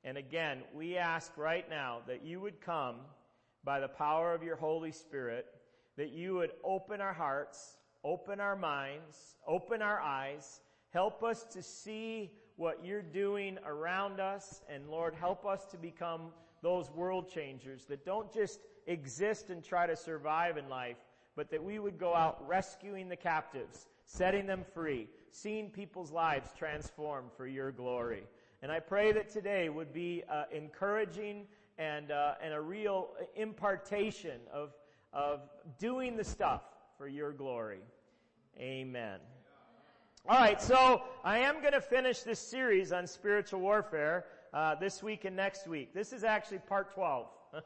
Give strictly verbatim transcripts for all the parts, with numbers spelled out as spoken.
And again, we ask right now that you would come by the power of your Holy Spirit, that you would open our hearts, open our minds, open our eyes, help us to see what you're doing around us, and Lord, help us to become those world changers that don't just exist and try to survive in life, but that we would go out rescuing the captives, setting them free, seeing people's lives transformed for your glory. And I pray that today would be uh, encouraging and uh, and a real impartation of of doing the stuff for your glory. Amen. All right, so I am going to finish this series on spiritual warfare uh, this week and next week. This is actually part twelve.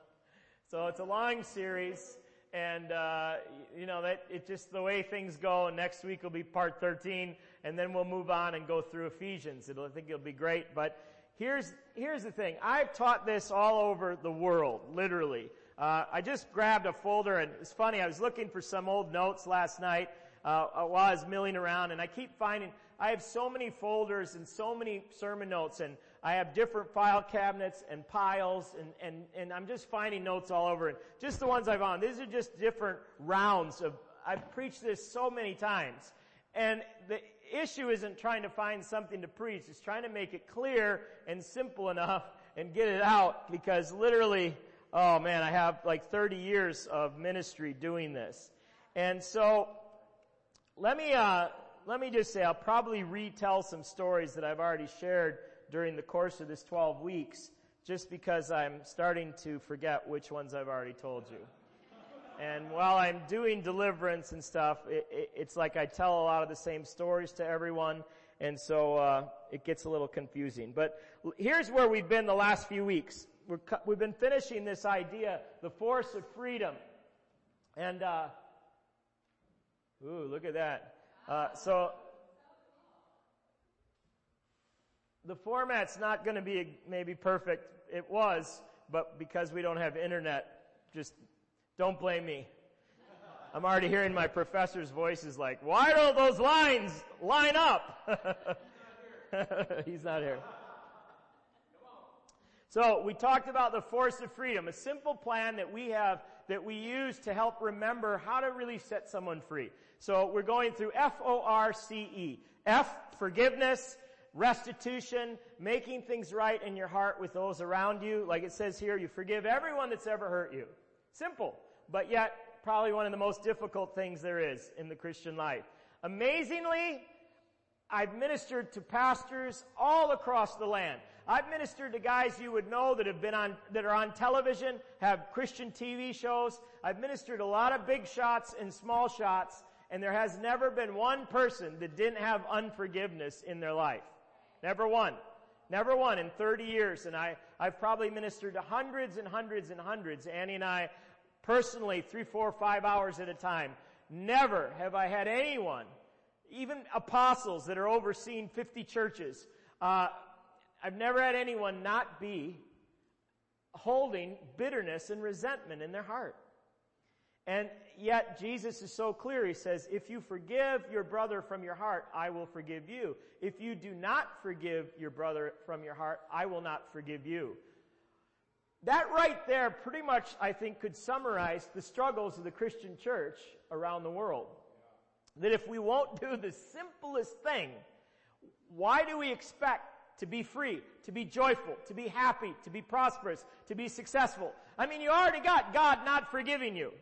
So it's a long series, and uh, you know that it's just the way things go. And next week will be part thirteen, and then we'll move on and go through Ephesians. It'll, I think it'll be great. But here's here's the thing: I've taught this all over the world, literally. Uh, I just grabbed a folder, and it's funny. I was looking for some old notes last night uh, while I was milling around, and I keep finding I have so many folders and so many sermon notes, and I have different file cabinets and piles, and, and, and I'm just finding notes all over. And just the ones I've on. These are just different rounds of, I've preached this so many times. And the issue isn't trying to find something to preach. It's trying to make it clear and simple enough and get it out, because literally, oh man, I have like thirty years of ministry doing this. And so, let me, uh, let me just say, I'll probably retell some stories that I've already shared during the course of this twelve weeks, just because I'm starting to forget which ones I've already told you. And while I'm doing deliverance and stuff, it, it, it's like I tell a lot of the same stories to everyone, and so uh, it gets a little confusing. But here's where we've been the last few weeks. We're, we've been finishing this idea, the force of freedom. And, uh, ooh, look at that. Uh, so, the format's not going to be maybe perfect. It was, but because we don't have internet, just don't blame me. I'm already hearing my professor's voices like, why don't those lines line up? He's not here. So we talked about the force of freedom, a simple plan that we have that we use to help remember how to really set someone free. So we're going through F O R C E. F, forgiveness, restitution, making things right in your heart with those around you. Like it says here, you forgive everyone that's ever hurt you. Simple, but yet probably one of the most difficult things there is in the Christian life. Amazingly, I've ministered to pastors all across the land. I've ministered to guys you would know that have been on, that are on television, have Christian T V shows. I've ministered a lot of big shots and small shots, and there has never been one person that didn't have unforgiveness in their life. Never one. Never one in thirty years. And I, I've probably ministered to hundreds and hundreds and hundreds. Annie and I, personally, three, four, five hours at a time. Never have I had anyone, even apostles that are overseeing fifty churches, uh, I've never had anyone not be holding bitterness and resentment in their heart. And yet Jesus is so clear. He says, if you forgive your brother from your heart, I will forgive you. If you do not forgive your brother from your heart, I will not forgive you. That right there pretty much, I think, could summarize the struggles of the Christian church around the world. That if we won't do the simplest thing, why do we expect to be free, to be joyful, to be happy, to be prosperous, to be successful? I mean, you already got God not forgiving you.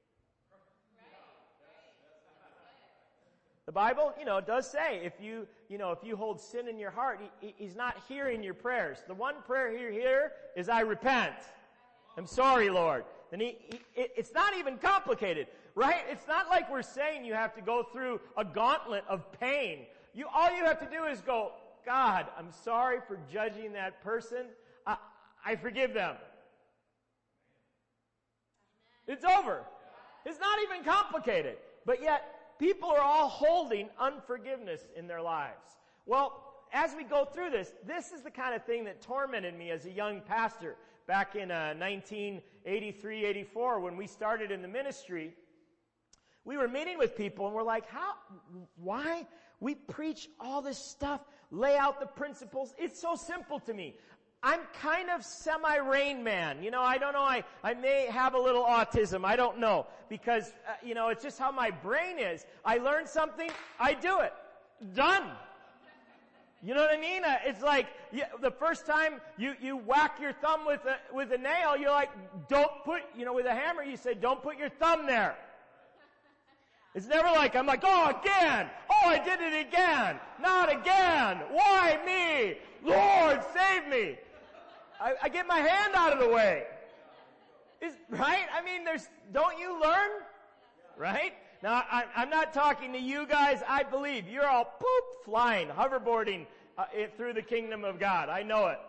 The Bible, you know, does say if you, you know, if you hold sin in your heart, he, he's not hearing your prayers. The one prayer you hear is, I repent. I'm sorry, Lord. And he, he it, it's not even complicated, right? It's not like we're saying you have to go through a gauntlet of pain. You, all you have to do is go, God, I'm sorry for judging that person. I, I forgive them. It's over. It's not even complicated. But yet, people are all holding unforgiveness in their lives. Well, as we go through this, this is the kind of thing that tormented me as a young pastor back in uh, nineteen eighty-three, eighty-four when we started in the ministry. We were meeting with people and we're like, how, why? We preach all this stuff, lay out the principles. It's so simple to me. I'm kind of semi-Rain Man. You know, I don't know, I, I may have a little autism. I don't know. Because, uh, you know, it's just how my brain is. I learn something, I do it. Done. You know what I mean? Uh, it's like, you, the first time you, you whack your thumb with a, with a nail, you're like, don't put, you know, with a hammer, you say, don't put your thumb there. It's never like, I'm like, oh, again. Oh, I did it again. Not again. Why me? Lord, save me. I, I get my hand out of the way. Is, right? I mean, there's, don't you learn? Right? Now, I, I'm not talking to you guys. I believe you're all poop flying, hoverboarding uh, it, through the kingdom of God. I know it.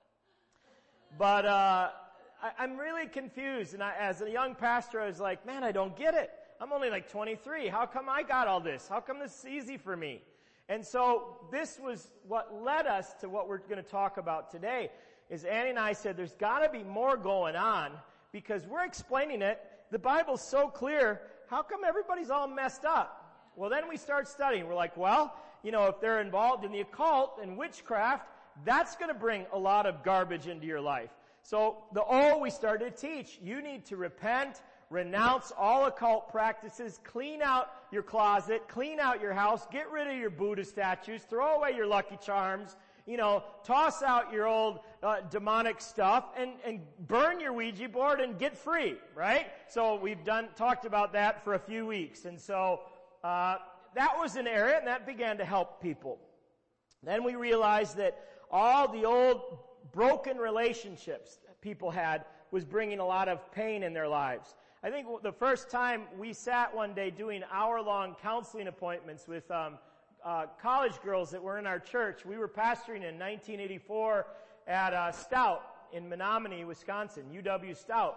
But, uh, I, I'm really confused. And I, as a young pastor, I was like, man, I don't get it. I'm only like twenty-three. How come I got all this? How come this is easy for me? And so this was what led us to what we're going to talk about today. Is Annie and I said there's got to be more going on because we're explaining it. The Bible's so clear. How come everybody's all messed up? Well, then we start studying. We're like, well, you know, if they're involved in the occult and witchcraft, that's going to bring a lot of garbage into your life. So the O we started to teach. You need to repent, renounce all occult practices, clean out your closet, clean out your house, get rid of your Buddha statues, throw away your Lucky Charms, you know, toss out your old uh, demonic stuff and, and burn your Ouija board and get free, right? So we've done, talked about that for a few weeks. And so, uh, that was an area and that began to help people. Then we realized that all the old broken relationships people had was bringing a lot of pain in their lives. I think the first time we sat one day doing hour-long counseling appointments with, um, Uh, college girls that were in our church. We were pastoring in nineteen eighty-four at uh, Stout in Menominee, Wisconsin, U W Stout.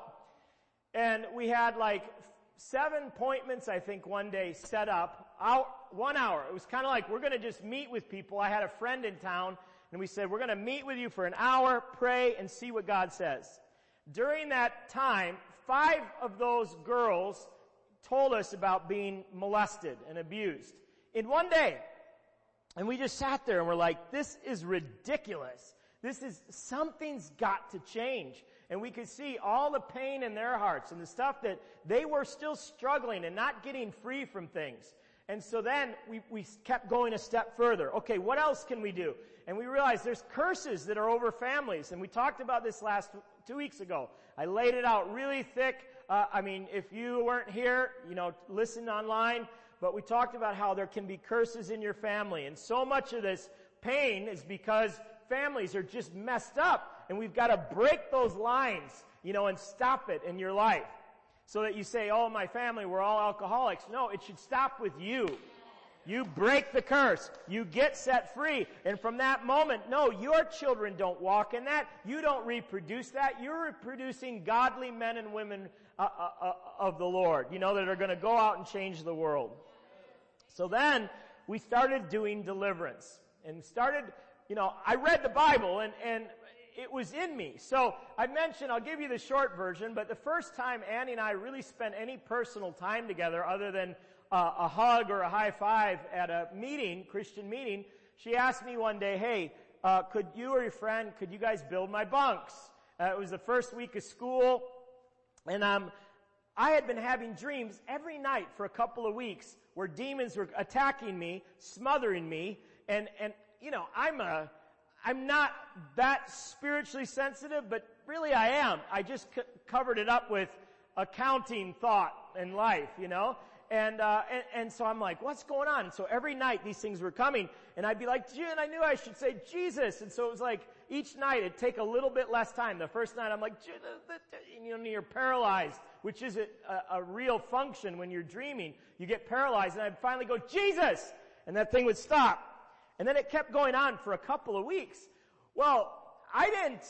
And we had like seven appointments, I think, one day set up, out, one hour. It was kind of like we're going to just meet with people. I had a friend in town, and we said, we're going to meet with you for an hour, pray, and see what God says. During that time, five of those girls told us about being molested and abused in one day. And we just sat there and we're like, this is ridiculous. This is, something's got to change. And we could see all the pain in their hearts and the stuff that they were still struggling and not getting free from things. And so then we, we kept going a step further. Okay, what else can we do? And we realized there's curses that are over families. And we talked about this last two weeks ago. I laid it out really thick. Uh, I mean, if you weren't here, you know, listen online. But we talked about how there can be curses in your family. And so much of this pain is because families are just messed up. And we've got to break those lines, you know, and stop it in your life. So that you say, oh, my family, we're all alcoholics. No, it should stop with you. You break the curse. You get set free. And from that moment, no, your children don't walk in that. You don't reproduce that. You're reproducing godly men and women uh, uh, uh, of the Lord, you know, that are going to go out and change the world. So then we started doing deliverance and started, you know, I read the Bible and, and it was in me. So I mentioned, I'll give you the short version, but the first time Annie and I really spent any personal time together other than uh, a hug or a high five at a meeting, Christian meeting, she asked me one day, hey, uh, could you or your friend, could you guys build my bunks? Uh, it was the first week of school and um, I had been having dreams every night for a couple of weeks where demons were attacking me, smothering me, and, and, you know, I'm a, I'm not that spiritually sensitive, but really I am. I just c- covered it up with accounting thought and life, you know? And, uh, and, and so I'm like, what's going on? And so every night these things were coming, and I'd be like, and I knew I should say Jesus. And so it was like, each night it'd take a little bit less time. The first night I'm like, you know, you're paralyzed, which is a, a real function when you're dreaming. You get paralyzed, and I'd finally go, Jesus! And that thing would stop. And then it kept going on for a couple of weeks. Well, I didn't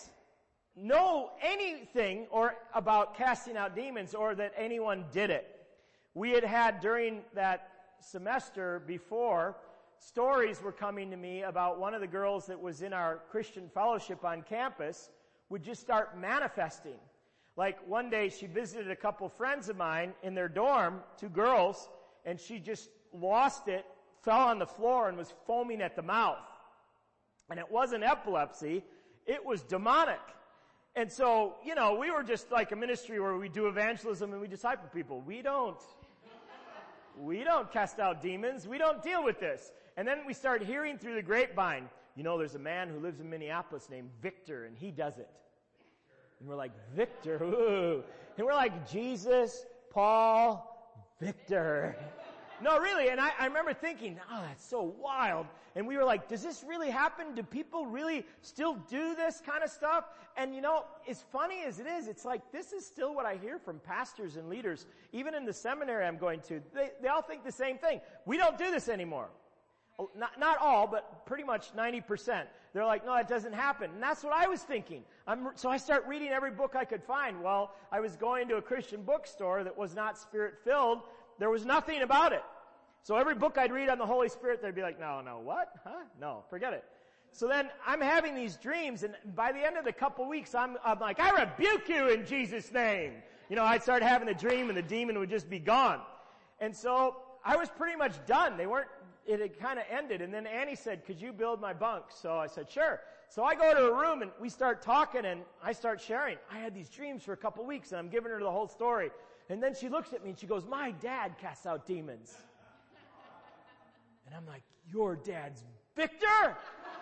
know anything or about casting out demons or that anyone did it. We had had during that semester before, stories were coming to me about one of the girls that was in our Christian fellowship on campus would just start manifesting. Like one day she visited a couple friends of mine in their dorm, two girls, and she just lost it, fell on the floor and was foaming at the mouth. And it wasn't epilepsy. It was demonic. And so, you know, we were just like a ministry where we do evangelism and we disciple people. We don't, we don't cast out demons. We don't deal with this. And then we start hearing through the grapevine, you know, there's a man who lives in Minneapolis named Victor, and he does it. And we're like, Victor, ooh. And we're like, Jesus, Paul, Victor. No, really. And I, I remember thinking, oh, that's so wild. And we were like, does this really happen? Do people really still do this kind of stuff? And you know, as funny as it is, it's like, this is still what I hear from pastors and leaders. Even in the seminary I'm going to, they, they all think the same thing. We don't do this anymore. Not, not all, but pretty much ninety percent. They're like, no, it doesn't happen. And that's what I was thinking. I'm, so I start reading every book I could find. Well, I was going to a Christian bookstore that was not Spirit-filled. There was nothing about it. So every book I'd read on the Holy Spirit, they'd be like, no, no, what? Huh? No, forget it. So then I'm having these dreams, and by the end of the couple weeks, I'm, I'm like, I rebuke you in Jesus' name. You know, I'd start having a dream, and the demon would just be gone. And so I was pretty much done. They weren't, it had kind of ended. And then Annie said, could you build my bunk? So I said, sure. So I go to a room, and we start talking, and I start sharing. I had these dreams for a couple weeks, and I'm giving her the whole story. And then she looks at me, and she goes, my dad casts out demons. And I'm like, your dad's Victor?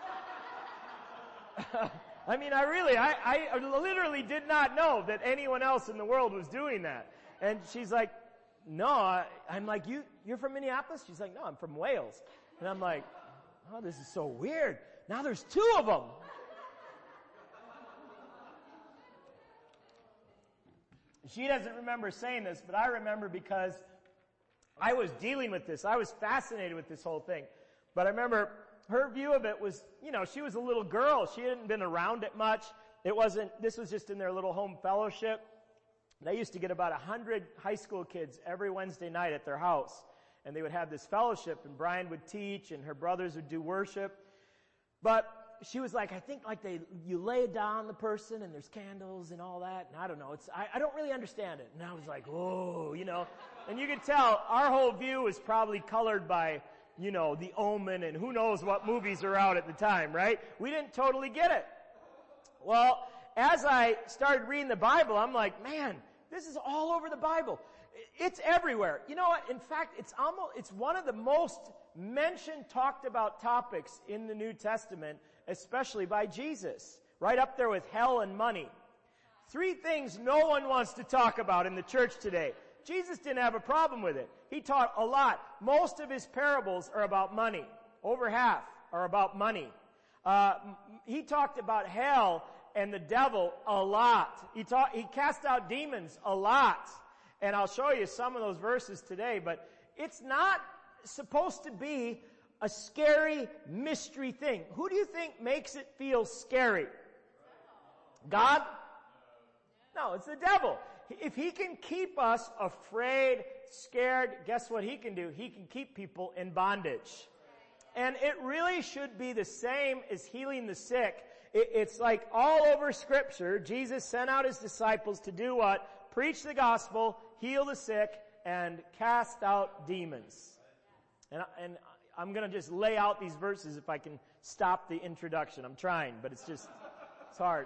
I mean, I really, I, I literally did not know that anyone else in the world was doing that. And she's like, no, I, I'm like, you, you're from Minneapolis? She's like, no, I'm from Wales. And I'm like, oh, this is so weird. Now there's two of them. She doesn't remember saying this, but I remember because I was dealing with this. I was fascinated with this whole thing. But I remember her view of it was, you know, she was a little girl. She hadn't been around it much. It wasn't, this was just in their little home fellowship. They used to get about a hundred high school kids every Wednesday night at their house. And they would have this fellowship, and Brian would teach, and her brothers would do worship. But she was like, I think like they, you lay down the person, and there's candles and all that. And I don't know, it's, I, I don't really understand it. And I was like, whoa, you know. And you could tell our whole view was probably colored by, you know, The Omen and who knows what movies are out at the time, right? We didn't totally get it. Well, as I started reading the Bible, I'm like, man, this is all over the Bible. It's everywhere. You know what? In fact, it's almost, it's one of the most mentioned, talked about topics in the New Testament, especially by Jesus. Right up there with hell and money. Three things no one wants to talk about in the church today. Jesus didn't have a problem with it. He taught a lot. Most of his parables are about money. Over half are about money. Uh, he talked about hell and the devil a lot. He taught, he cast out demons a lot. And I'll show you some of those verses today, but it's not supposed to be a scary mystery thing. Who do you think makes it feel scary? God? No, it's the devil. If he can keep us afraid, scared, guess what he can do? He can keep people in bondage. And it really should be the same as healing the sick. It's like all over Scripture, Jesus sent out his disciples to do what? Preach the gospel, heal the sick, and cast out demons. And, and I'm going to just lay out these verses if I can stop the introduction. I'm trying, but it's just, it's hard.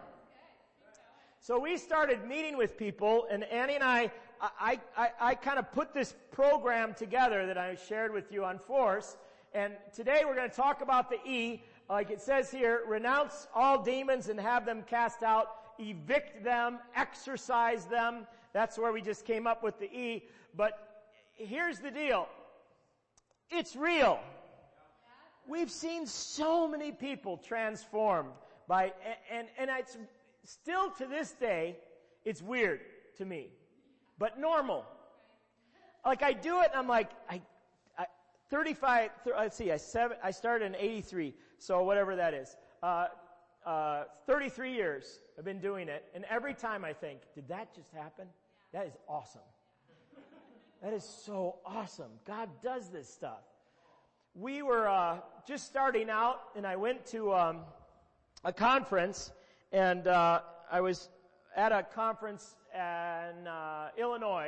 So we started meeting with people, and Annie and I, I, I, I kind of put this program together that I shared with you on Force. And today we're going to talk about the E, like it says here, renounce all demons and have them cast out, evict them, exorcise them. That's where we just came up with the E. But here's the deal. It's real. We've seen so many people transformed by, and, and, and it's, still to this day, it's weird to me, but normal. Like I do it, and I'm like, I, I thirty-five. Th- let's see, I seven. I started in eighty-three, so whatever that is. Uh, uh, thirty-three years I've been doing it, and every time I think, did that just happen? That is awesome. That is so awesome. God does this stuff. We were uh, just starting out, and I went to um, a conference. And uh, I was at a conference in uh, Illinois.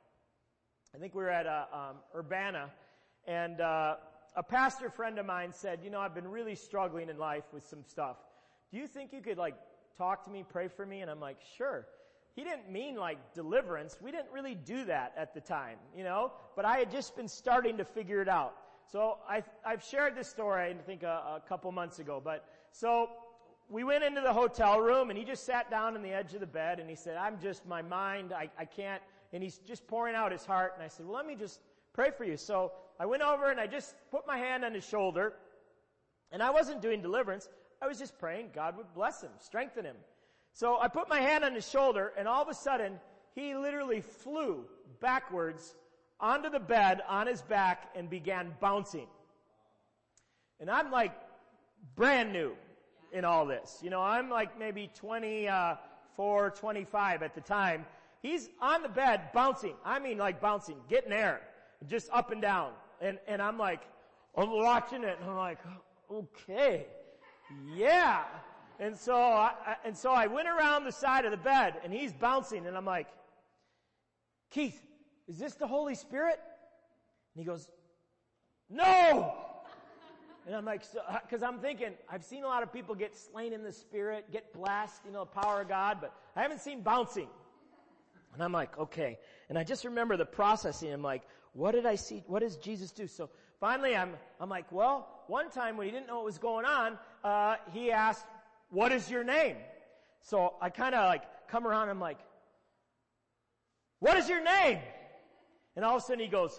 I think we were at uh, um, Urbana. And uh, a pastor friend of mine said, you know, I've been really struggling in life with some stuff. Do do you think you could like talk to me, pray for me? And I'm like, sure. He didn't mean like deliverance. We didn't really do that at the time, you know, but I had just been starting to figure it out. So I, I've shared this story, I think a, a couple months ago, but so we went into the hotel room and he just sat down on the edge of the bed and he said, I'm just, my mind, I, I can't, and he's just pouring out his heart. And I said, well, let me just pray for you. So I went over and I just put my hand on his shoulder, and I wasn't doing deliverance. I was just praying God would bless him, strengthen him. So I put my hand on his shoulder, and all of a sudden, he literally flew backwards onto the bed on his back and began bouncing. And I'm like brand new in all this. You know, I'm like maybe twenty-four, twenty-five at the time. He's on the bed bouncing. I mean like bouncing, getting air, just up and down. And, and I'm like, I'm watching it, and I'm like, okay, yeah. And so, I, and so I went around the side of the bed, and he's bouncing, and I'm like, Keith, is this the Holy Spirit? And he goes, no! And I'm like, so, cause I'm thinking, I've seen a lot of people get slain in the Spirit, get blessed, you know, the power of God, but I haven't seen bouncing. And I'm like, okay. And I just remember the processing. I'm like, what did I see? What does Jesus do? So finally, I'm, I'm like, well, one time when he didn't know what was going on, uh, he asked, what is your name? So I kind of like come around and I'm like, what is your name? And all of a sudden he goes,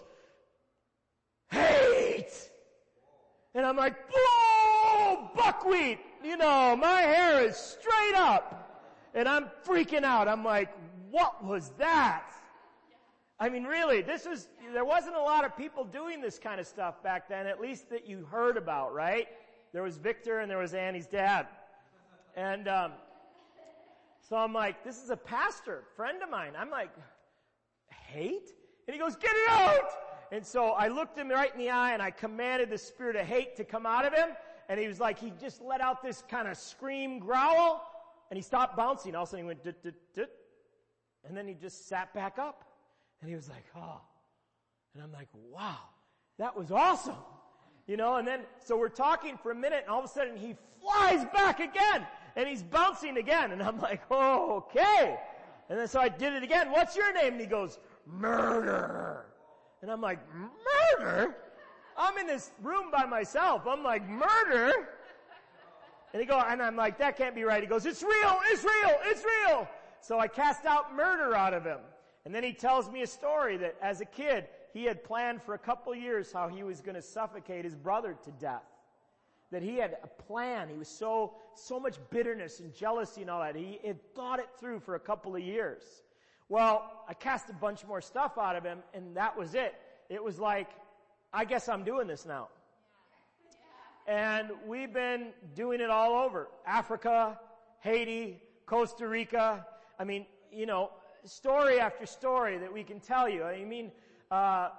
hate! And I'm like, whoa, buckwheat! You know, my hair is straight up. And I'm freaking out. I'm like, what was that? I mean, really, this is, there wasn't a lot of people doing this kind of stuff back then, at least that you heard about, right? There was Victor and there was Annie's dad. And um, so I'm like, this is a pastor, friend of mine. I'm like, hate? And he goes, get it out! And so I looked him right in the eye and I commanded the spirit of hate to come out of him. And he was like, he just let out this kind of scream growl and he stopped bouncing. All of a sudden he went, dit, dit, dit. And then he just sat back up. And he was like, oh. And I'm like, wow, that was awesome. You know, and then, so we're talking for a minute and all of a sudden he flies back again. And he's bouncing again. And I'm like, oh, okay. And then so I did it again. What's your name? And he goes, murder. And I'm like, murder? I'm in this room by myself. I'm like, murder? And he go, and I'm like, that can't be right. He goes, it's real, it's real, it's real. So I cast out murder out of him. And then he tells me a story that as a kid, he had planned for a couple years how he was going to suffocate his brother to death. That he had a plan. He was so, so much bitterness and jealousy and all that. He had thought it through for a couple of years. Well, I cast a bunch more stuff out of him, and that was it. It was like, I guess I'm doing this now. And we've been doing it all over. Africa, Haiti, Costa Rica. I mean, you know, story after story that we can tell you. I mean, uh,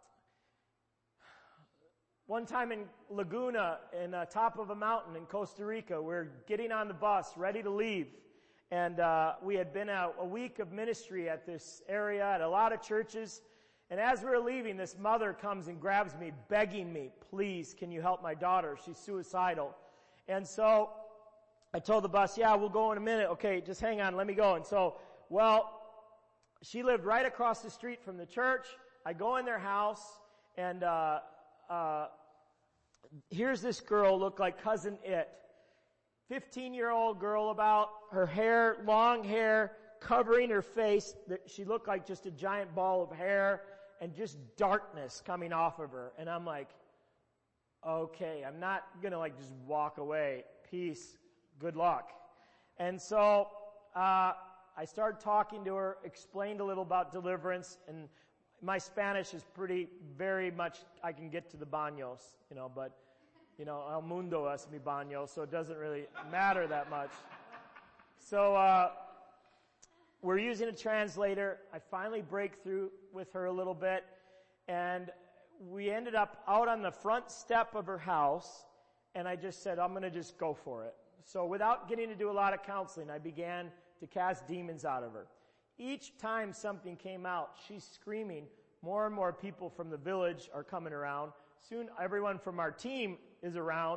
one time in Laguna, in uh, top of a mountain in Costa Rica, we're getting on the bus, ready to leave. And uh, we had been a, a week of ministry at this area, at a lot of churches. And as we were leaving, this mother comes and grabs me, begging me, please, can you help my daughter? She's suicidal. And so I told the bus, yeah, we'll go in a minute. Okay, just hang on, let me go. And so, well, she lived right across the street from the church. I go in their house, and uh, uh, here's this girl, looked like Cousin It. fifteen-year-old girl about, her hair, long hair, covering her face. She looked like just a giant ball of hair and just darkness coming off of her. And I'm like, okay, I'm not going to like just walk away. Peace. Good luck. And so uh I started talking to her, explained a little about deliverance, and my Spanish is pretty, very much, I can get to the baños, you know, but, you know, el mundo es mi baño, so it doesn't really matter that much. So, uh, we're using a translator. I finally break through with her a little bit, and we ended up out on the front step of her house, and I just said, I'm going to just go for it. So without getting to do a lot of counseling, I began to cast demons out of her. Each time something came out, she's screaming. More and more people from the village are coming around. Soon everyone from our team is around,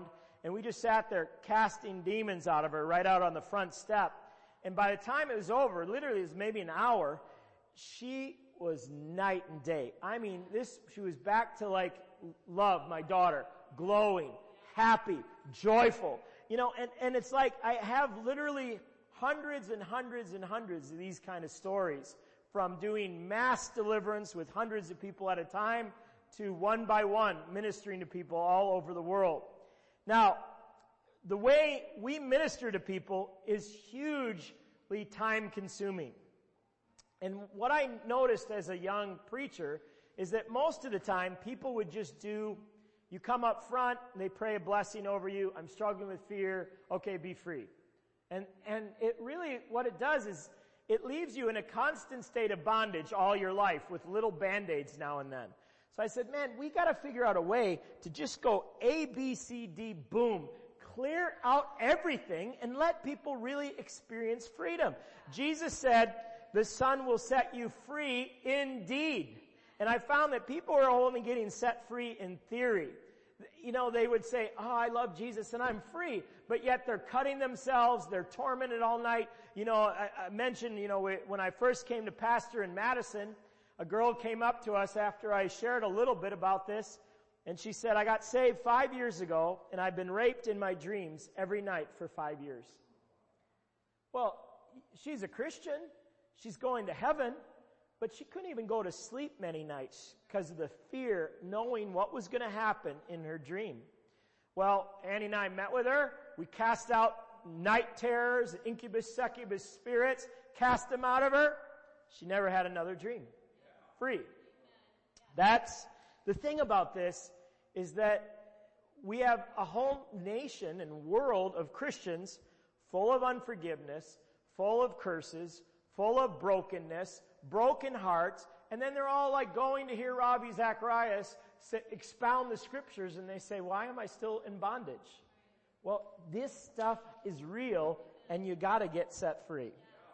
And we just sat there casting demons out of her right out on the front step. And by the time it was over, literally it was maybe an hour, she was night and day. I mean, this, she was back to like love, my daughter, glowing, happy, joyful. You know, and, and it's like I have literally hundreds and hundreds and hundreds of these kind of stories, from doing mass deliverance with hundreds of people at a time to one by one ministering to people all over the world. Now, the way we minister to people is hugely time consuming. And what I noticed as a young preacher is that most of the time people would just do, you come up front, they pray a blessing over you, I'm struggling with fear, okay, be free. And, and it really, what it does is, it leaves you in a constant state of bondage all your life with little band-aids now and then. So I said, man, we gotta figure out a way to just go A, B, C, D, boom, clear out everything and let people really experience freedom. Jesus said, the Son will set you free indeed. And I found that people are only getting set free in theory. You know, they would say, oh, I love Jesus and I'm free. But yet they're cutting themselves. They're tormented all night. You know, I, I mentioned, you know, when I first came to pastor in Madison, a girl came up to us after I shared a little bit about this. And she said, I got saved five years ago and I've been raped in my dreams every night for five years. Well, she's a Christian. She's going to heaven. But she couldn't even go to sleep many nights because of the fear, knowing what was going to happen in her dream. Well, Annie and I met with her. We cast out night terrors, incubus, succubus spirits, cast them out of her. She never had another dream. Free. That's the thing about this, is that we have a whole nation and world of Christians full of unforgiveness, full of curses, full of brokenness, broken hearts, and then they're all like going to hear Ravi Zacharias expound the scriptures, and they say, why am I still in bondage? Well, this stuff is real, and you gotta get set free.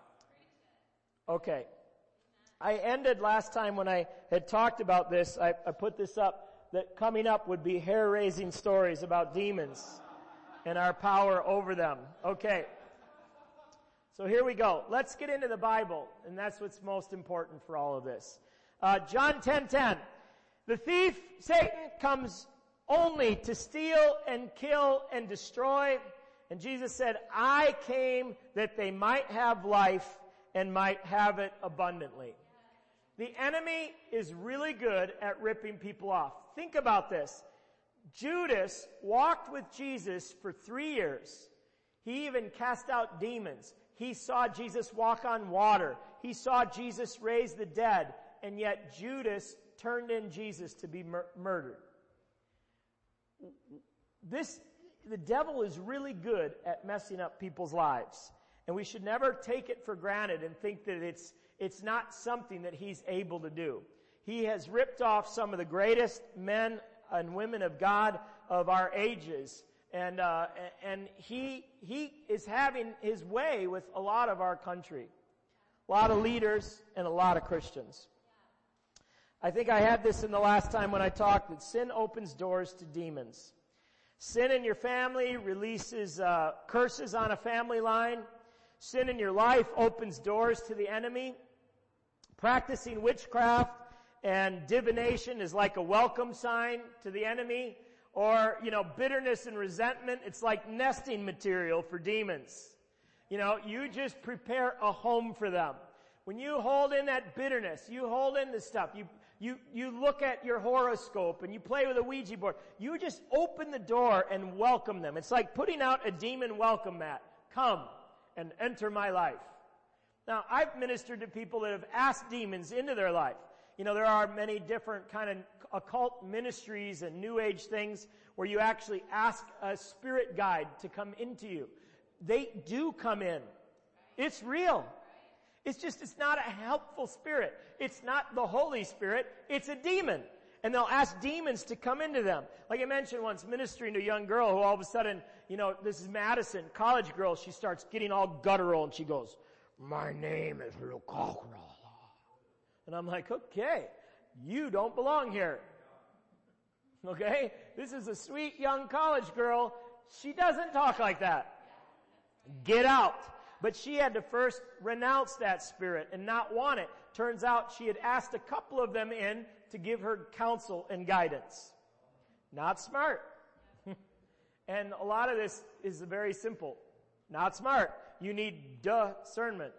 Okay. I ended last time when I had talked about this, I, I put this up, that coming up would be hair-raising stories about demons and our power over them. Okay. So here we go. Let's get into the Bible, and that's what's most important for all of this. Uh, John ten ten. The thief, Satan, comes only to steal and kill and destroy. And Jesus said, I came that they might have life and might have it abundantly. The enemy is really good at ripping people off. Think about this. Judas walked with Jesus for three years. He even cast out demons. He saw Jesus walk on water. He saw Jesus raise the dead. And yet Judas turned in Jesus to be mur- murdered. This, the devil is really good at messing up people's lives. And we should never take it for granted and think that it's, it's not something that he's able to do. He has ripped off some of the greatest men and women of God of our ages. And, uh, and he, he is having his way with a lot of our country. A lot of leaders and a lot of Christians. I think I had this in the last time when I talked, that sin opens doors to demons. Sin in your family releases uh, curses on a family line. Sin in your life opens doors to the enemy. Practicing witchcraft and divination is like a welcome sign to the enemy. Or, you know, bitterness and resentment, it's like nesting material for demons. You know, you just prepare a home for them. When you hold in that bitterness, you hold in this stuff, you You, you look at your horoscope and you play with a Ouija board. You just open the door and welcome them. It's like putting out a demon welcome mat. Come and enter my life. Now, I've ministered to people that have asked demons into their life. You know, there are many different kind of occult ministries and new age things where you actually ask a spirit guide to come into you. They do come in. It's real. It's just, it's not a helpful spirit. It's not the Holy Spirit. It's a demon. And they'll ask demons to come into them. Like I mentioned once, ministering to a young girl who all of a sudden, you know, this is Madison, college girl, she starts getting all guttural and she goes, my name is Lucacra. And I'm like, okay, you don't belong here. Okay? This is a sweet young college girl. She doesn't talk like that. Get out. But she had to first renounce that spirit and not want it. Turns out she had asked a couple of them in to give her counsel and guidance. Not smart. And a lot of this is very simple. Not smart. You need discernment.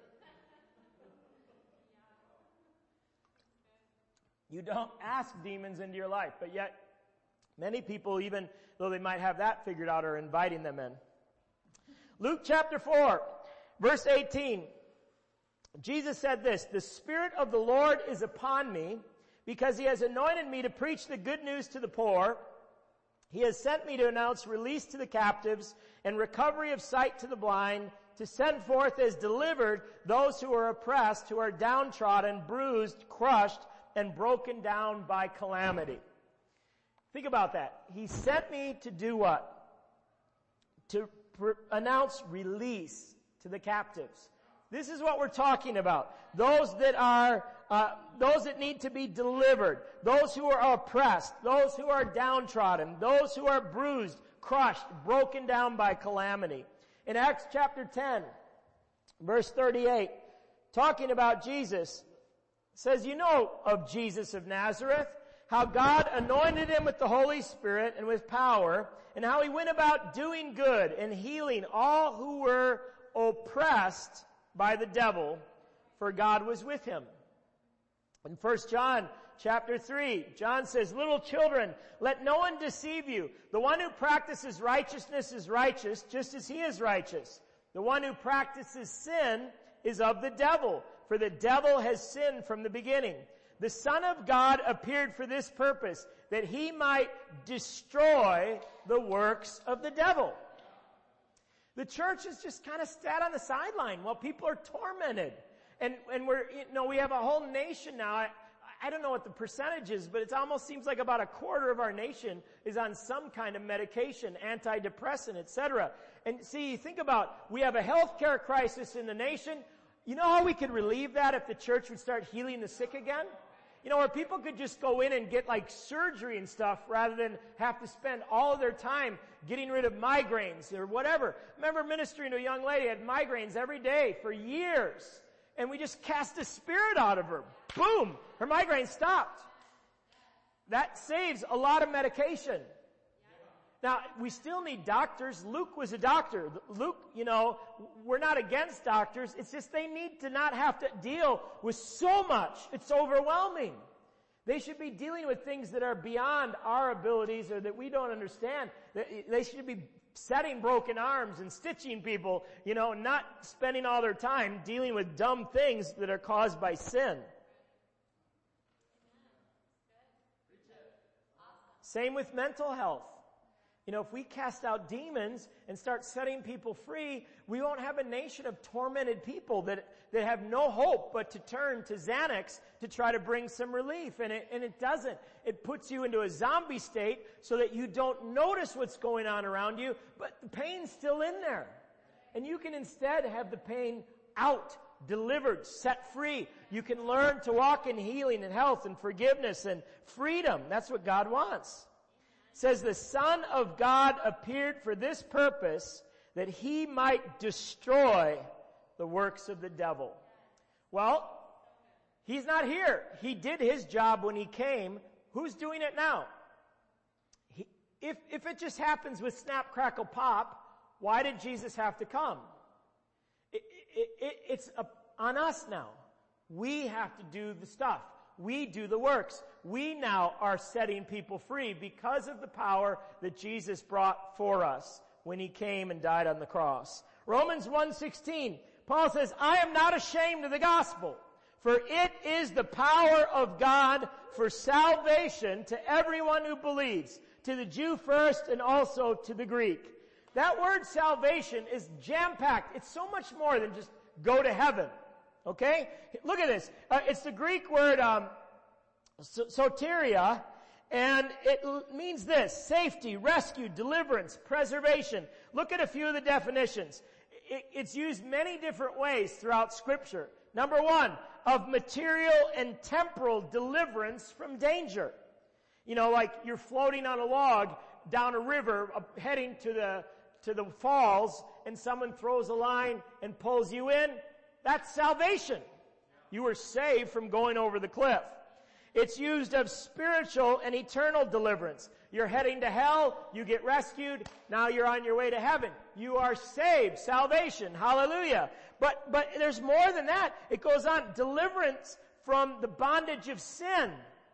You don't ask demons into your life, but yet many people, even though they might have that figured out, are inviting them in. Luke chapter four, verse eighteen. Jesus said this, "The Spirit of the Lord is upon me, because He has anointed me to preach the good news to the poor. He has sent me to announce release to the captives and recovery of sight to the blind, to send forth as delivered those who are oppressed, who are downtrodden, bruised, crushed, and broken down by calamity." Think about that. He sent me to do what? To pr- announce release to the captives. This is what we're talking about. Those that are, uh, those that need to be delivered, those who are oppressed, those who are downtrodden, those who are bruised, crushed, broken down by calamity. In Acts chapter ten, verse thirty-eight, talking about Jesus, says, "You know of Jesus of Nazareth, how God anointed him with the Holy Spirit and with power, and how he went about doing good and healing all who were oppressed by the devil, for God was with him." In First John chapter three, John says, "Little children, let no one deceive you. The one who practices righteousness is righteous, just as he is righteous. The one who practices sin is of the devil, for the devil has sinned from the beginning. The Son of God appeared for this purpose, that he might destroy the works of the devil." The church has just kind of sat on the sideline while people are tormented. And, and we're, you know, we have a whole nation now. I, I don't know what the percentage is, but it almost seems like about a quarter of our nation is on some kind of medication, antidepressant, et cetera. And see, think about, we have a healthcare crisis in the nation. You know how we could relieve that if the church would start healing the sick again? You know, where people could just go in and get like surgery and stuff rather than have to spend all of their time getting rid of migraines or whatever. I remember ministering to a young lady who had migraines every day for years. And we just cast a spirit out of her. Boom! Her migraine stopped. That saves a lot of medication. Now, we still need doctors. Luke was a doctor. Luke, you know, we're not against doctors. It's just they need to not have to deal with so much. It's overwhelming. They should be dealing with things that are beyond our abilities or that we don't understand. They should be setting broken arms and stitching people, you know, not spending all their time dealing with dumb things that are caused by sin. Same with mental health. You know, if we cast out demons and start setting people free, we won't have a nation of tormented people that, that have no hope but to turn to Xanax to try to bring some relief. And it, and it doesn't. It puts you into a zombie state so that you don't notice what's going on around you, but the pain's still in there. And you can instead have the pain out, delivered, set free. You can learn to walk in healing and health and forgiveness and freedom. That's what God wants. It says the Son of God appeared for this purpose, that he might destroy the works of the devil. Well, he's not here. He did his job when he came. Who's doing it now? He, if, if it just happens with snap, crackle, pop, why did Jesus have to come? It, it, it, it's a, on us now. We have to do the stuff. We do the works. We now are setting people free because of the power that Jesus brought for us when he came and died on the cross. Romans one sixteen, Paul says, "I am not ashamed of the gospel, for it is the power of God for salvation to everyone who believes, to the Jew first and also to the Greek." That word salvation is jam-packed. It's so much more than just go to heaven. Okay? Look at this. Uh, it's the Greek word um, soteria, and it l- means this: safety, rescue, deliverance, preservation. Look at a few of the definitions. It, it's used many different ways throughout Scripture. Number one, of material and temporal deliverance from danger. You know, like you're floating on a log down a river uh, heading to the to the falls and someone throws a line and pulls you in, that's salvation. You were saved from going over the cliff. It's used of spiritual and eternal deliverance. You're heading to hell, you get rescued, now you're on your way to heaven. You are saved, salvation, hallelujah. But, but there's more than that. It goes on, deliverance from the bondage of sin.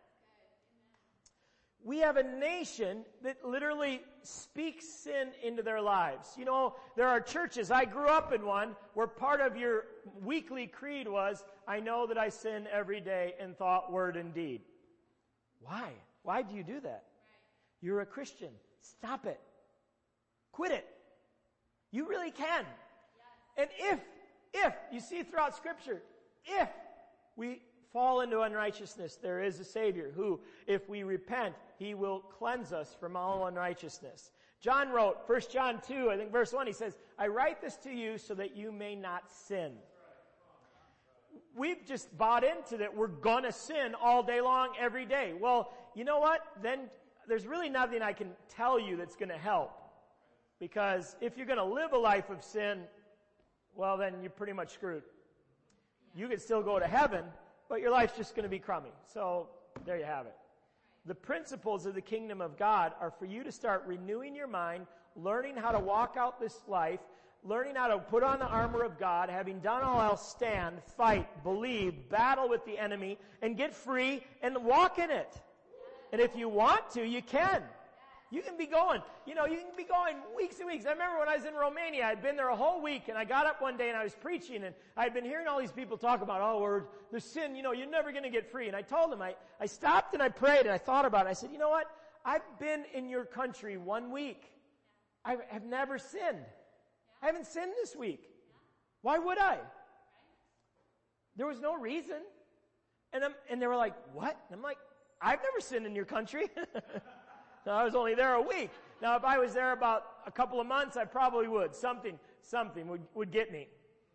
We have a nation that literally speaks sin into their lives. You know, there are churches, I grew up in one, where part of your weekly creed was, I know that I sin every day in thought, word, and deed. Why? Why do you do that? You're a Christian. Stop it. Quit it. You really can. And if, if, you see throughout Scripture, if we fall into unrighteousness, there is a Savior who, if we repent, He will cleanse us from all unrighteousness. John wrote, First John two, I think verse one, he says, I write this to you so that you may not sin. We've just bought into that we're gonna sin all day long, every day. Well, you know what? Then there's really nothing I can tell you that's gonna help. Because if you're gonna live a life of sin, well then you're pretty much screwed. You can still go to heaven, but your life's just gonna be crummy. So, there you have it. The principles of the kingdom of God are for you to start renewing your mind, learning how to walk out this life, learning how to put on the armor of God, having done all else, stand, fight, believe, battle with the enemy, and get free and walk in it. And if you want to, you can. You can be going. You know, you can be going weeks and weeks. I remember when I was in Romania, I'd been there a whole week, and I got up one day and I was preaching, and I'd been hearing all these people talk about, oh, we're, the sin, you know, you're never going to get free. And I told them, I, I stopped and I prayed and I thought about it. I said, you know what? I've been in your country one week. I have never sinned. I haven't sinned this week. Why would I? There was no reason. And I'm, and they were like, what? And I'm like, I've never sinned in your country. No, I was only there a week. Now, if I was there about a couple of months, I probably would. Something, something would, would get me.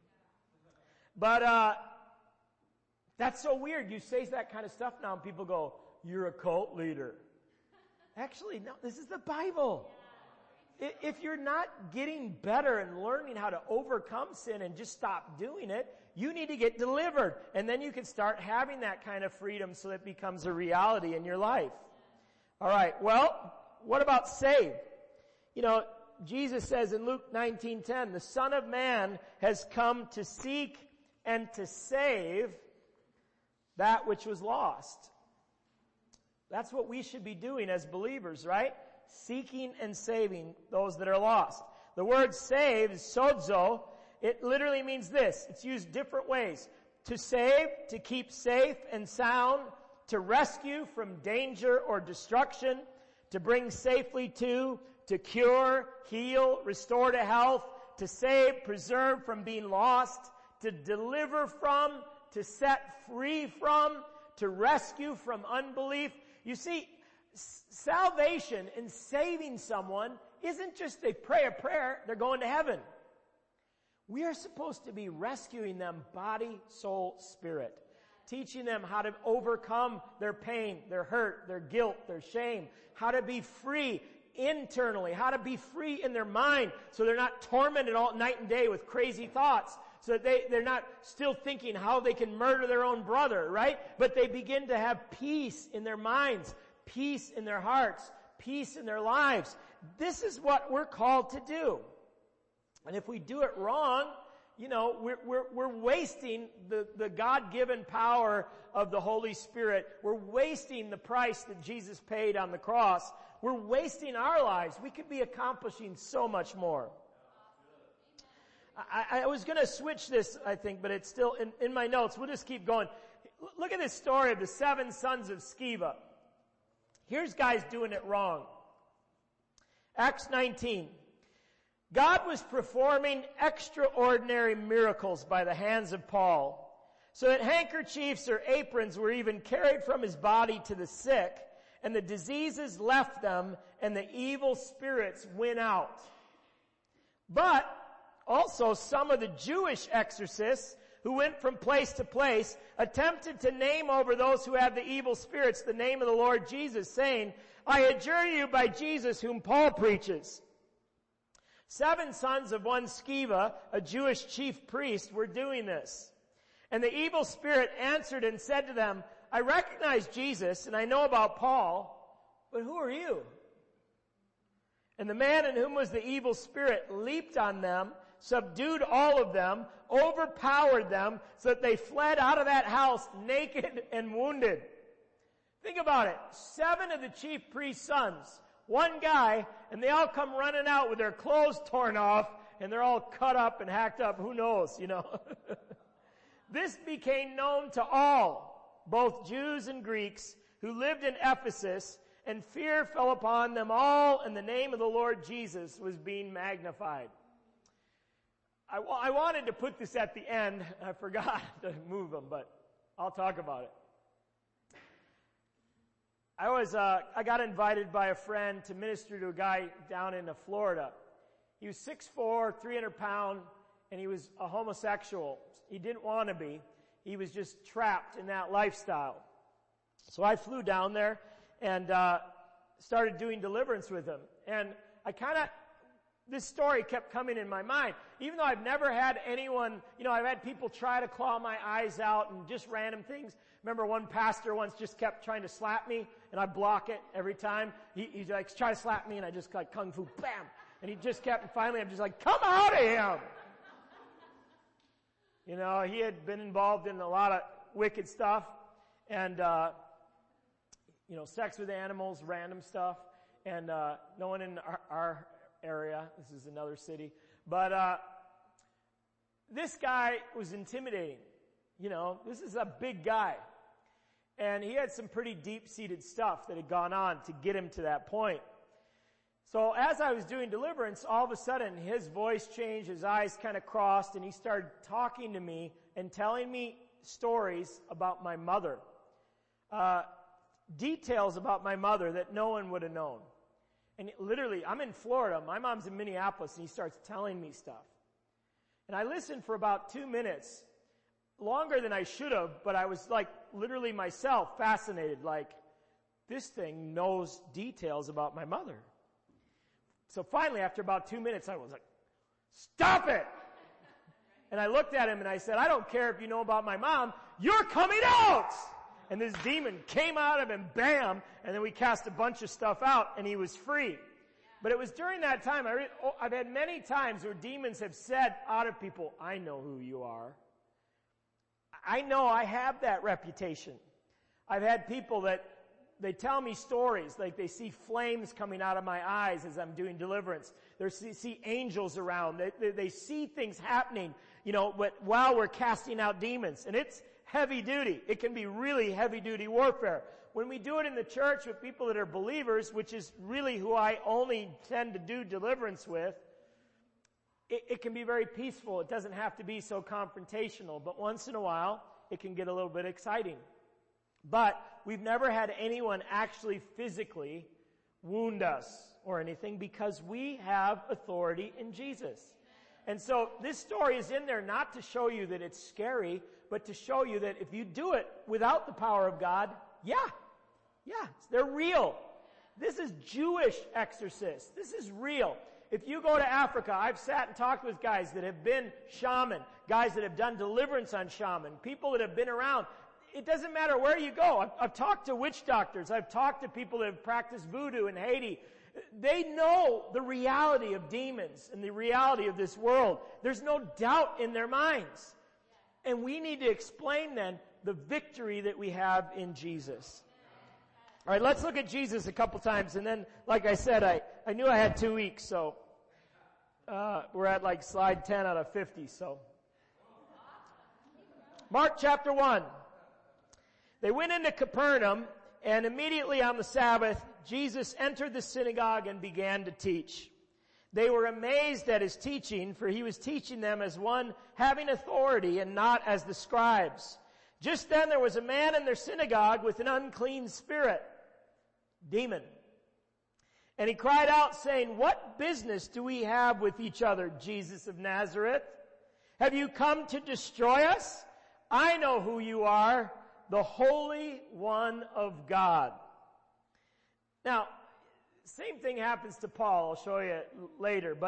But, uh, that's so weird. You say that kind of stuff now and people go, you're a cult leader. Actually, no, this is the Bible. If you're not getting better and learning how to overcome sin and just stop doing it, you need to get delivered. And then you can start having that kind of freedom so that it becomes a reality in your life. All right, well, what about saved? You know, Jesus says in Luke nineteen ten, the Son of Man has come to seek and to save that which was lost. That's what we should be doing as believers, right? Seeking and saving those that are lost. The word save is sozo. It literally means this. It's used different ways. To save, to keep safe and sound, to rescue from danger or destruction, to bring safely to, to cure, heal, restore to health, to save, preserve from being lost, to deliver from, to set free from, to rescue from unbelief. You see, salvation and saving someone isn't just they pray a prayer, they're going to heaven. We are supposed to be rescuing them body, soul, spirit. Teaching them how to overcome their pain, their hurt, their guilt, their shame. How to be free internally. How to be free in their mind so they're not tormented all night and day with crazy thoughts. So that they, they're not still thinking how they can murder their own brother, right? But they begin to have peace in their minds, peace in their hearts, peace in their lives. This is what we're called to do. And if we do it wrong, you know, we're, we're, we're wasting the, the God-given power of the Holy Spirit. We're wasting the price that Jesus paid on the cross. We're wasting our lives. We could be accomplishing so much more. I, I was going to switch this, I think, but it's still in, in my notes. We'll just keep going. Look at this story of the seven sons of Sceva. Here's guys doing it wrong. Acts nineteen. God was performing extraordinary miracles by the hands of Paul, so that handkerchiefs or aprons were even carried from his body to the sick, and the diseases left them, and the evil spirits went out. But also some of the Jewish exorcists who went from place to place attempted to name over those who have the evil spirits the name of the Lord Jesus, saying, I adjure you by Jesus whom Paul preaches. Seven sons of one Sceva, a Jewish chief priest, were doing this. And the evil spirit answered and said to them, I recognize Jesus and I know about Paul, but who are you? And the man in whom was the evil spirit leaped on them, subdued all of them, overpowered them, so that they fled out of that house naked and wounded. Think about it. Seven of the chief priest's sons, one guy, and they all come running out with their clothes torn off, and they're all cut up and hacked up. Who knows, you know? This became known to all, both Jews and Greeks, who lived in Ephesus, and fear fell upon them all, and the name of the Lord Jesus was being magnified. I, I wanted to put this at the end. I forgot to move them, but I'll talk about it. I was, uh, I got invited by a friend to minister to a guy down in Florida. He was six foot four, three hundred pounds, and he was a homosexual. He didn't want to be. He was just trapped in that lifestyle. So I flew down there and uh, started doing deliverance with him. And I kind of, this story kept coming in my mind. Even though I've never had anyone, you know, I've had people try to claw my eyes out and just random things. Remember one pastor once just kept trying to slap me, and I block it every time. He, he's like, try to slap me, and I just like kung fu, bam! And he just kept, and finally I'm just like, come out of him! You know, he had been involved in a lot of wicked stuff, and, uh, you know, sex with animals, random stuff, and uh, no one in our, our area, this is another city, but uh, this guy was intimidating. You know, this is a big guy. And he had some pretty deep-seated stuff that had gone on to get him to that point. So as I was doing deliverance, all of a sudden his voice changed, his eyes kind of crossed, and he started talking to me and telling me stories about my mother. Uh, details about my mother that no one would have known. And literally, I'm in Florida, my mom's in Minneapolis, and he starts telling me stuff. And I listened for about two minutes, longer than I should have, but I was like literally myself fascinated, like, this thing knows details about my mother. So finally, after about two minutes, I was like, stop it! And I looked at him and I said, I don't care if you know about my mom, you're coming out! And this demon came out of him, bam, and then we cast a bunch of stuff out, and he was free. But it was during that time, I re- oh, I've had many times where demons have said out of people, I know who you are. I know I have that reputation. I've had people that they tell me stories, like they see flames coming out of my eyes as I'm doing deliverance. They see, see angels around. They, they, they see things happening, you know, but while we're casting out demons. And it's heavy duty. It can be really heavy duty warfare. When we do it in the church with people that are believers, which is really who I only tend to do deliverance with, It, it can be very peaceful. It doesn't have to be so confrontational. But once in a while, it can get a little bit exciting. But we've never had anyone actually physically wound us or anything because we have authority in Jesus. And so this story is in there not to show you that it's scary, but to show you that if you do it without the power of God, yeah, yeah, they're real. This is Jewish exorcists. This is real. If you go to Africa, I've sat and talked with guys that have been shaman, guys that have done deliverance on shaman, people that have been around. It doesn't matter where you go. I've, I've talked to witch doctors. I've talked to people that have practiced voodoo in Haiti. They know the reality of demons and the reality of this world. There's no doubt in their minds. And we need to explain then the victory that we have in Jesus. All right, let's look at Jesus a couple times. And then, like I said, I, I knew I had two weeks, so uh, we're at like slide ten out of fifty. So, Mark chapter one. They went into Capernaum, and immediately on the Sabbath, Jesus entered the synagogue and began to teach. They were amazed at his teaching, for he was teaching them as one having authority and not as the scribes. Just then there was a man in their synagogue with an unclean spirit, demon. And he cried out, saying, "What business do we have with each other, Jesus of Nazareth? Have you come to destroy us? I know who you are, the Holy One of God." Now, same thing happens to Paul. I'll show you later. But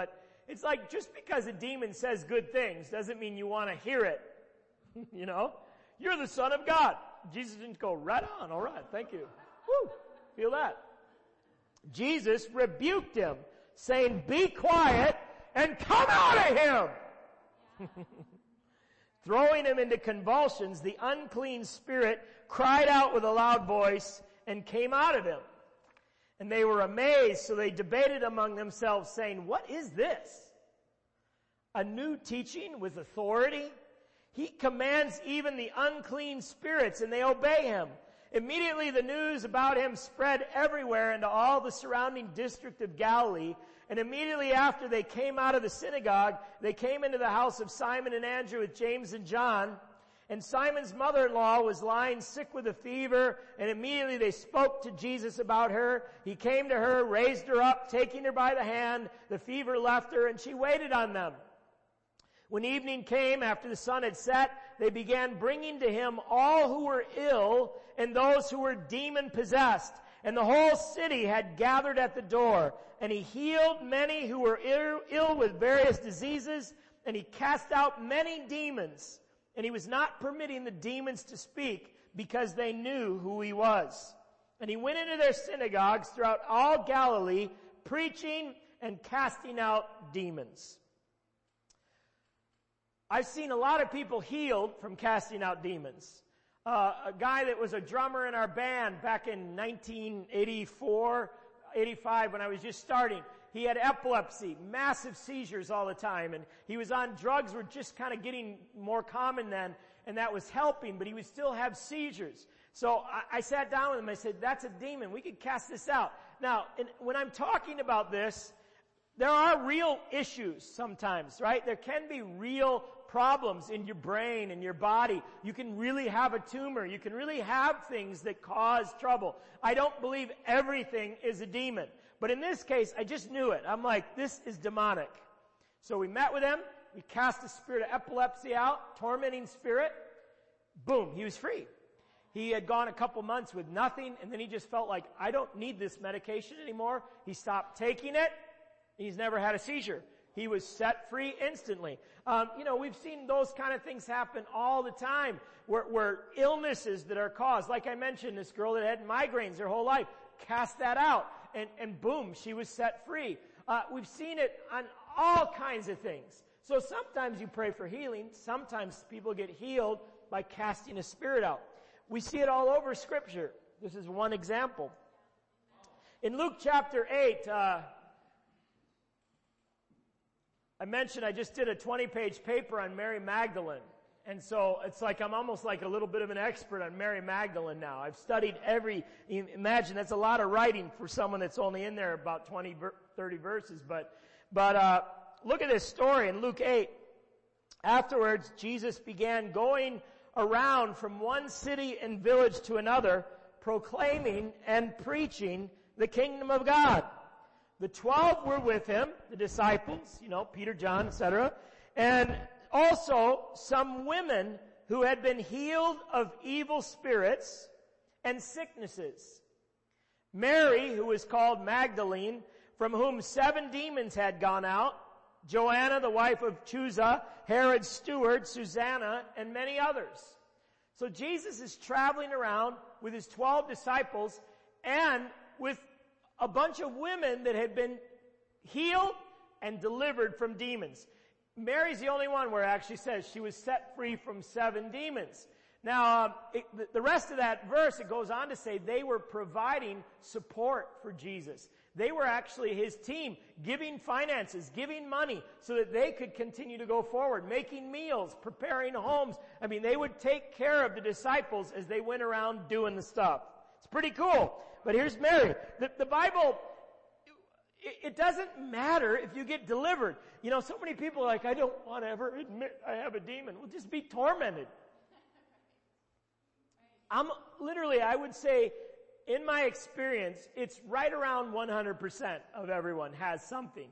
It's like just because a demon says good things doesn't mean you want to hear it. You know? You're the Son of God. Jesus didn't go, right on, all right, thank you. Woo! Feel that? Jesus rebuked him, saying, be quiet and come out of him! Throwing him into convulsions, the unclean spirit cried out with a loud voice and came out of him. And they were amazed, so they debated among themselves, saying, what is this? A new teaching with authority? He commands even the unclean spirits, and they obey him. Immediately the news about him spread everywhere into all the surrounding district of Galilee. And immediately after they came out of the synagogue, they came into the house of Simon and Andrew with James and John. And Simon's mother-in-law was lying sick with a fever, and immediately they spoke to Jesus about her. He came to her, raised her up, taking her by the hand. The fever left her, and she waited on them. When evening came, after the sun had set, they began bringing to him all who were ill and those who were demon-possessed. And the whole city had gathered at the door. And he healed many who were ill with various diseases, and he cast out many demons. And he was not permitting the demons to speak because they knew who he was. And he went into their synagogues throughout all Galilee, preaching and casting out demons. I've seen a lot of people healed from casting out demons. Uh, a guy that was a drummer in our band back in nineteen eighty-four, eighty-five when I was just starting, he had epilepsy, massive seizures all the time, and he was on drugs were just kind of getting more common then, and that was helping, but he would still have seizures. So I, I sat down with him, I said, that's a demon, we could cast this out. Now, in, when I'm talking about this, there are real issues sometimes, right? There can be real problems in your brain and your body. You can really have a tumor. You can really have things that cause trouble. I don't believe everything is a demon. But in this case, I just knew it. I'm like, this is demonic. So we met with him. We cast the spirit of epilepsy out, tormenting spirit. Boom, he was free. He had gone a couple months with nothing, and then he just felt like, I don't need this medication anymore. He stopped taking it. He's never had a seizure. He was set free instantly. Um, you know, we've seen those kind of things happen all the time, where, where illnesses that are caused, like I mentioned, this girl that had migraines her whole life, cast that out, and, and boom, she was set free. Uh, we've seen it on all kinds of things. So sometimes you pray for healing. Sometimes people get healed by casting a spirit out. We see it all over Scripture. This is one example. In Luke chapter eight, uh, I mentioned I just did a twenty-page paper on Mary Magdalene. And so it's like I'm almost like a little bit of an expert on Mary Magdalene now. I've studied every, imagine that's a lot of writing for someone that's only in there about twenty, thirty verses. But, but, uh, look at this story in Luke eight. Afterwards, Jesus began going around from one city and village to another, proclaiming and preaching the kingdom of God. The twelve were with him, the disciples, you know, Peter, John, et cetera, and also some women who had been healed of evil spirits and sicknesses. Mary, who was called Magdalene, from whom seven demons had gone out, Joanna, the wife of Chuza, Herod's steward, Susanna, and many others. So Jesus is traveling around with his twelve disciples and with a bunch of women that had been healed and delivered from demons. Mary's the only one where it actually says she was set free from seven demons. Now, um, it, the, the rest of that verse, it goes on to say they were providing support for Jesus. They were actually his team, giving finances, giving money so that they could continue to go forward, making meals, preparing homes. I mean, they would take care of the disciples as they went around doing the stuff. It's pretty cool. But here's Mary. The, the Bible, it, it doesn't matter if you get delivered. You know, so many people are like, I don't want to ever admit I have a demon. Well, just be tormented. I'm literally, I would say, in my experience, it's right around one hundred percent of everyone has something.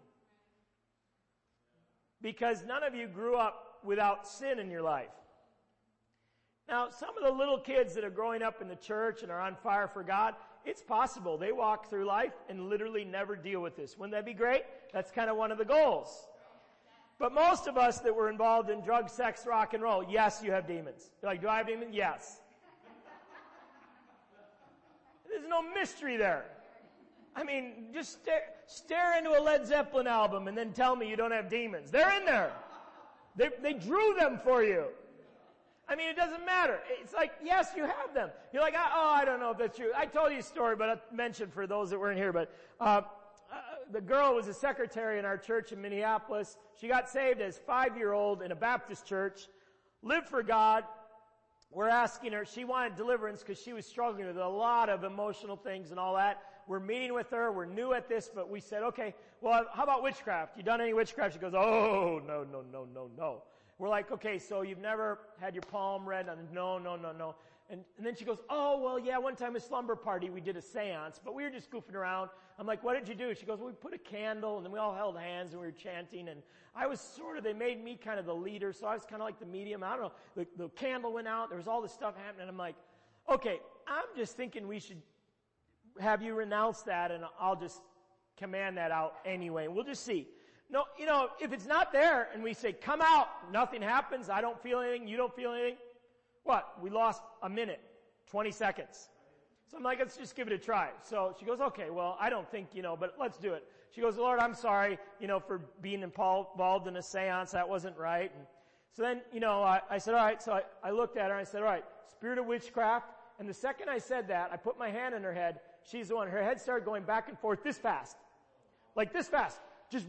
Because none of you grew up without sin in your life. Now, some of the little kids that are growing up in the church and are on fire for God, it's possible they walk through life and literally never deal with this. Wouldn't that be great? That's kind of one of the goals. But most of us that were involved in drug, sex, rock and roll, yes, you have demons. You're like, do I have demons? Yes. There's no mystery there. I mean, just stare, stare into a Led Zeppelin album and then tell me you don't have demons. They're in there. They, they drew them for you. I mean, it doesn't matter. It's like, yes, you have them. You're like, oh, I don't know if that's true. I told you a story, but I mentioned for those that weren't here, but, uh, uh, the girl was a secretary in our church in Minneapolis. She got saved as five-year-old in a Baptist church, lived for God. We're asking her, she wanted deliverance because she was struggling with a lot of emotional things and all that. We're meeting with her. We're new at this, but we said, okay, well, how about witchcraft? You done any witchcraft? She goes, oh, no, no, no, no, no. We're like, okay, so you've never had your palm read? No, no, no, no. And, and then she goes, oh, well, yeah, one time a slumber party, we did a seance, but we were just goofing around. I'm like, what did you do? She goes, well, we put a candle, and then we all held hands, and we were chanting, and I was sort of, they made me kind of the leader, so I was kind of like the medium. I don't know. The, the candle went out. There was all this stuff happening. I'm like, okay, I'm just thinking we should have you renounce that, and I'll just command that out anyway. We'll just see. No, you know, if it's not there and we say, come out, nothing happens, I don't feel anything, you don't feel anything, what? We lost a minute, twenty seconds. So I'm like, let's just give it a try. So she goes, okay, well, I don't think, you know, but let's do it. She goes, Lord, I'm sorry, you know, for being involved in a seance. That wasn't right. And so then, you know, I, I said, all right. So I, I looked at her and I said, all right, spirit of witchcraft. And the second I said that, I put my hand on her head. She's the one. Her head started going back and forth this fast. Like this fast. Just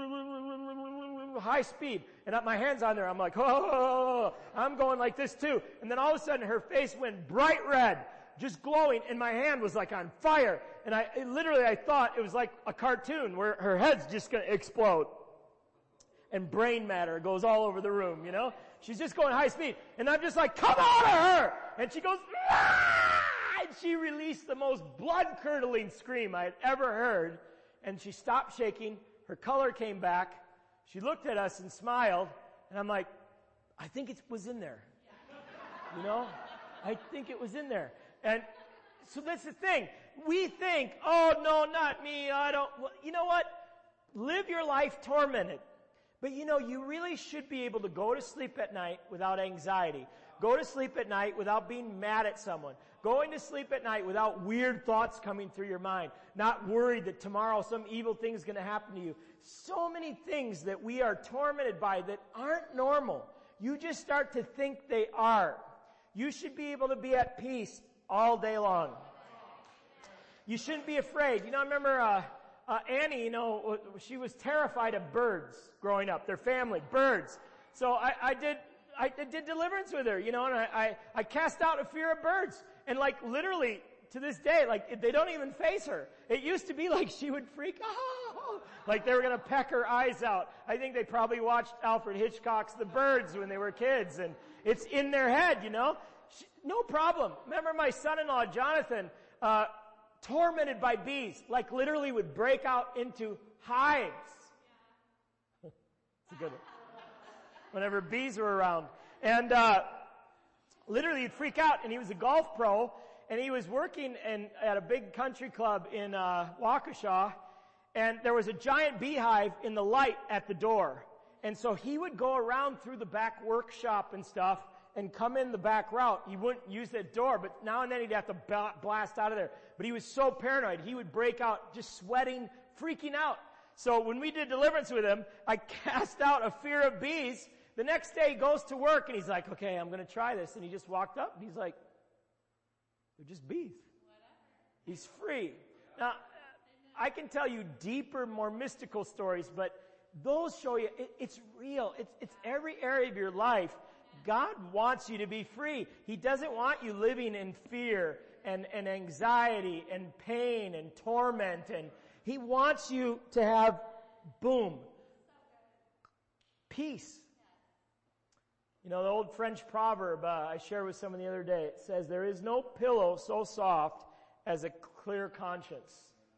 high speed. And my hand's on there. I'm like, oh, I'm going like this too. And then all of a sudden her face went bright red, just glowing, and my hand was like on fire. And I it, literally, I thought it was like a cartoon where her head's just going to explode. And brain matter goes all over the room, you know? She's just going high speed. And I'm just like, come out of her! And she goes, ah! And she released the most blood-curdling scream I had ever heard. And she stopped shaking. Her color came back. She looked at us and smiled. And I'm like, I think it was in there. You know? I think it was in there. And so that's the thing. We think, oh, no, not me. I don't. Well, you know what? Live your life tormented. But you know, you really should be able to go to sleep at night without anxiety. Go to sleep at night without being mad at someone. Going to sleep at night without weird thoughts coming through your mind. Not worried that tomorrow some evil thing is going to happen to you. So many things that we are tormented by that aren't normal. You just start to think they are. You should be able to be at peace all day long. You shouldn't be afraid. You know, I remember uh, uh, Annie, you know, she was terrified of birds growing up. Their family, birds. So I, I did... I did deliverance with her, you know, and I, I, I cast out a fear of birds. And like literally to this day, like they don't even face her. It used to be like she would freak out. Like they were going to peck her eyes out. I think they probably watched Alfred Hitchcock's The Birds when they were kids, and it's in their head, you know. She, no problem. Remember my son-in-law, Jonathan, uh, tormented by bees, like literally would break out into hives. It's a good one. Whenever bees were around. And uh literally he'd freak out, and he was a golf pro, and he was working in, at a big country club in uh Waukesha, and there was a giant beehive in the light at the door. And so he would go around through the back workshop and stuff and come in the back route. He wouldn't use that door, but now and then he'd have to ba- blast out of there. But he was so paranoid, he would break out just sweating, freaking out. So when we did deliverance with him, I cast out a fear of bees. The next day he goes to work and he's like, okay, I'm going to try this. And he just walked up and he's like, they're just bees. Whatever. He's free. Now, I can tell you deeper, more mystical stories, but those show you it, it's real. It's, it's every area of your life. God wants you to be free. He doesn't want you living in fear and, and anxiety and pain and torment. And He wants you to have, boom, peace. You know, the old French proverb uh, I shared with someone the other day, it says, there is no pillow so soft as a clear conscience.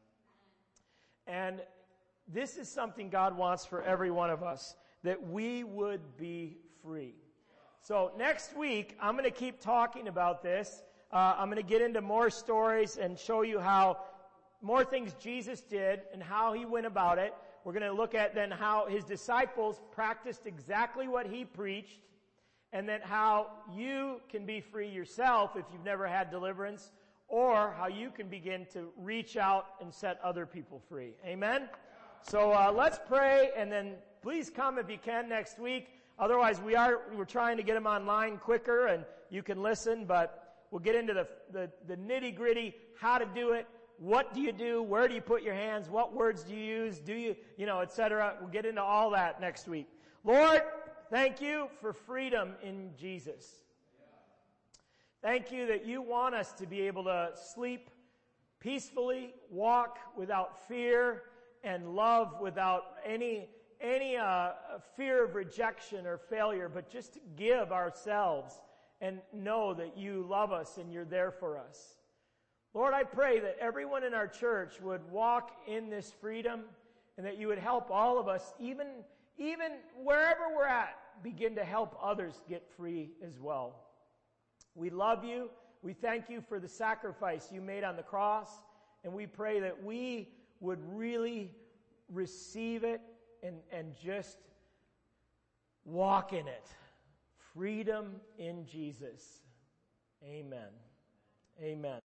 And this is something God wants for every one of us, that we would be free. So next week, I'm going to keep talking about this. Uh, I'm going to get into more stories and show you how more things Jesus did and how He went about it. we're going to look at then how his disciples practiced exactly what he preached, and then how you can be free yourself if you've never had deliverance, or how you can begin to reach out and set other people free. Amen? So uh, let's pray, and then please come if you can next week. Otherwise, we are we're trying to get them online quicker, and you can listen, but we'll get into the, the, the nitty-gritty, how to do it, what do you do, where do you put your hands, what words do you use, do you, you know, et cetera. We'll get into all that next week. Lord, thank you for freedom in Jesus. Thank you that you want us to be able to sleep peacefully, walk without fear, and love without any any uh, fear of rejection or failure, but just to give ourselves and know that you love us and you're there for us. Lord, I pray that everyone in our church would walk in this freedom and that you would help all of us, even, even wherever we're at, begin to help others get free as well. We love you. We thank you for the sacrifice you made on the cross, and we pray that we would really receive it and, and just walk in it. Freedom in Jesus. Amen. Amen.